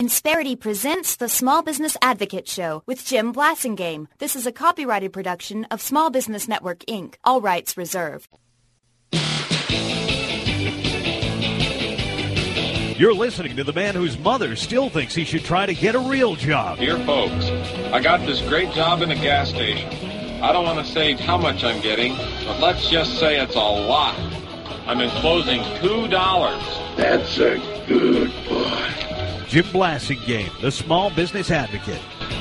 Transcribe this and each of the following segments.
Insperity presents the Small Business Advocate Show with Jim Blasingame. This is a copyrighted production of Small Business Network, Inc. All rights reserved. You're listening to the man whose mother still thinks he should try to get a real job. Dear folks, I got this great job in a gas station. I don't want to say how much I'm getting, but let's just say it's a lot. I'm enclosing $2. That's a good boy. Jim Blasingame, the Small Business Advocate.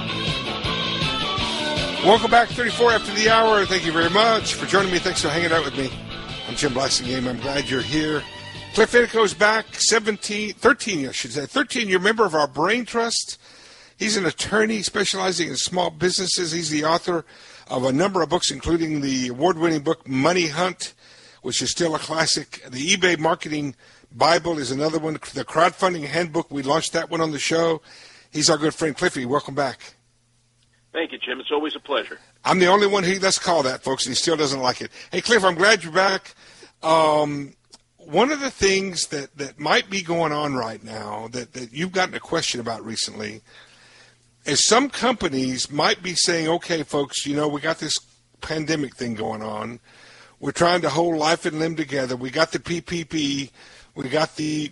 Welcome back, 34 after the hour. Thank you very much for joining me. Thanks for hanging out with me. I'm Jim Blasingame. I'm glad you're here. Cliff Inico's back, 13-year member of our Brain Trust. He's an attorney specializing in small businesses. He's the author of a number of books, including the award-winning book Money Hunt, which is still a classic. The eBay Marketing Bible is another one. The Crowdfunding Handbook, we launched that one on the show. He's our good friend Cliffy. Welcome back. Thank you, Jim. It's always a pleasure. I'm the only one he lets call that, folks, and he still doesn't like it. Hey, Cliff, I'm glad you're back. One of the things that might be going on right now that you've gotten a question about recently is some companies might be saying, okay, folks, you know, we got this pandemic thing going on. We're trying to hold life and limb together. We got the PPP. We got the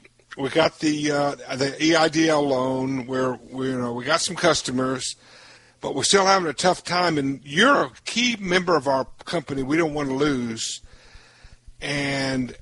EIDL loan where we got some customers, but we're still having a tough time. And you're a key member of our company. We don't want to lose. And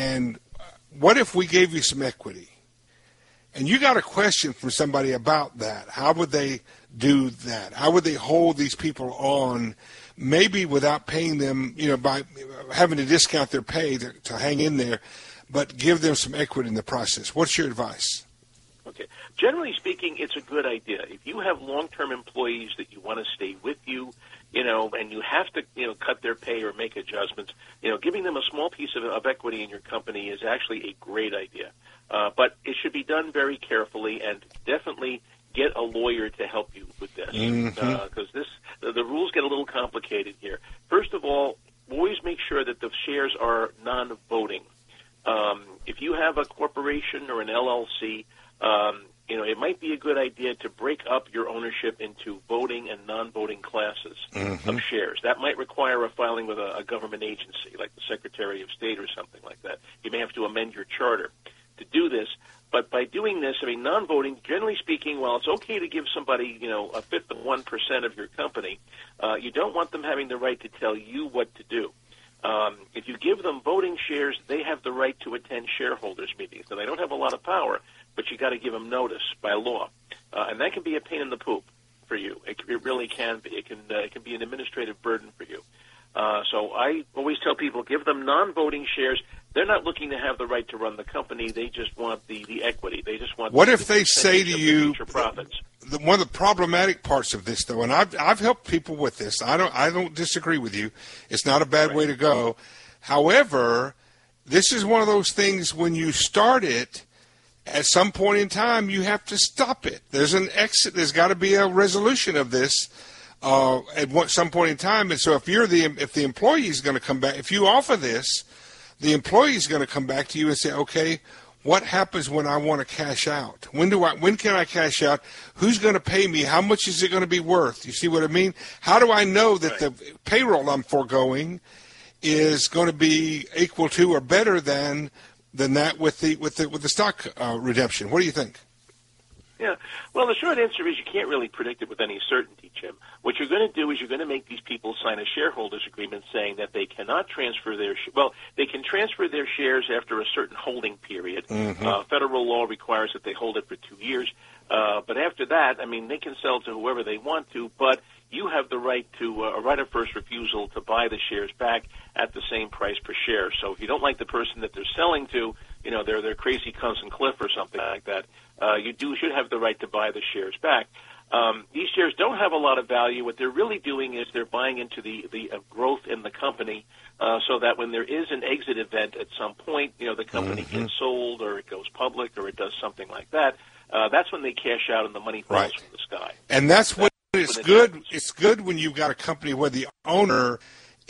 what if we gave you some equity? And you got a question from somebody about that. How would they do that? How would they hold these people on, maybe without paying them, by having to discount their pay to hang in there, but give them some equity in the process? What's your advice? Okay. Generally speaking, it's a good idea. If you have long-term employees that you want to stay with you, and you have to, cut their pay or make adjustments, giving them a small piece of equity in your company is actually a great idea. But it should be done very carefully, and definitely get a lawyer to help you with this, because the rules get a little complicated here. First of all, always make sure that the shares are non-voting. If you have a corporation or an LLC, it might be a good idea to break up your ownership into voting and non-voting classes of shares. That might require a filing with a government agency, like the Secretary of State or something like that. You may have to amend your charter to do this. But by doing this, non-voting, generally speaking, while it's okay to give somebody, a fifth of 1% of your company, you don't want them having the right to tell you what to do. If you give them voting shares, they have the right to attend shareholders meetings. Now, they don't have a lot of power, but you got to give them notice by law, and that can be a pain in the poop for you. It really can be. It can be an administrative burden for you. So I always tell people, give them non-voting shares. They're not looking to have the right to run the company. They just want the equity. They just want. What if they say to you, profits? One of the problematic parts of this, though, and I've helped people with this. I don't disagree with you. It's not a bad way to go. However, this is one of those things when you start it, at some point in time, you have to stop it. There's an exit. There's got to be a resolution of this at some point in time. And so if the employee is going to come back, if you offer this, the employee is going to come back to you and say, okay, what happens when I want to cash out? When can I cash out? Who's going to pay me? How much is it going to be worth? You see what I mean? How do I know that the payroll I'm foregoing is going to be equal to or better than that with the stock redemption? What do you think? Yeah. Well, the short answer is you can't really predict it with any certainty, Jim. What you're going to do is you're going to make these people sign a shareholders agreement saying that they cannot transfer they can transfer their shares after a certain holding period. Federal law requires that they hold it for 2 years. But after that, they can sell to whoever they want to, but you have the right to a right of first refusal to buy the shares back at the same price per share. So if you don't like the person that they're selling to, they're crazy Cousin Cliff or something like that, you should have the right to buy the shares back. These shares don't have a lot of value. What they're really doing is they're buying into the growth in the company, so that when there is an exit event at some point, the company gets sold or it goes public or it does something like that. That's when they cash out and the money falls from the sky. And that's when it's good. Happens. It's good when you've got a company where the owner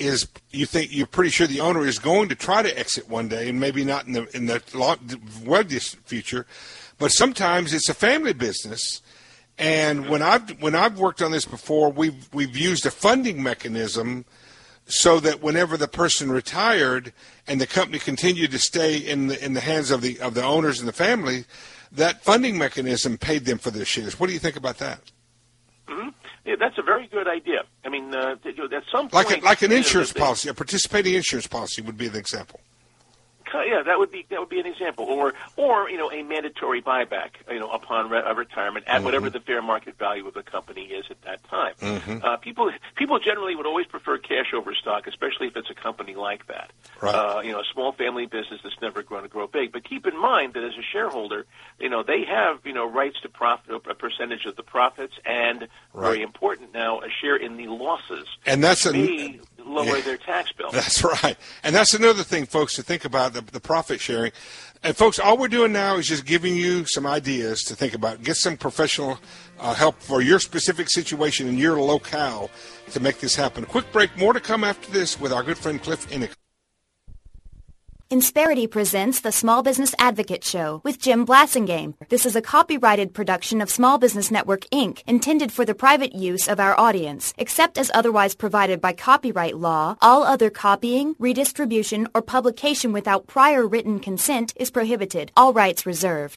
you're pretty sure the owner is going to try to exit one day, and maybe not in the well future, But sometimes it's a family business. And when I've worked on this before, we've used a funding mechanism so that whenever the person retired and the company continued to stay in the hands of the owners and the family, that funding mechanism paid them for their shares. What do you think about that? Mm-hmm. Yeah, that's a very good idea. I mean, at some point, like an insurance policy, a participating insurance policy would be an example. Yeah, that would be an example, or a mandatory buyback, upon retirement at whatever the fair market value of the company is at that time. People generally would always prefer cash over stock, especially if it's a company like that. Right. A small family business that's never going to grow big. But keep in mind that as a shareholder, they have rights to profit, a percentage of the profits, and very important now, a share in the losses. And that's lower their tax bill. That's right. And that's another thing, folks, to think about, the profit sharing. And, folks, all we're doing now is just giving you some ideas to think about. Get some professional help for your specific situation in your locale to make this happen. A quick break. More to come after this with our good friend Cliff Innick. Insperity presents the Small Business Advocate Show with Jim Blasingame. This is a copyrighted production of Small Business Network, Inc., intended for the private use of our audience. Except as otherwise provided by copyright law, all other copying, redistribution, or publication without prior written consent is prohibited. All rights reserved.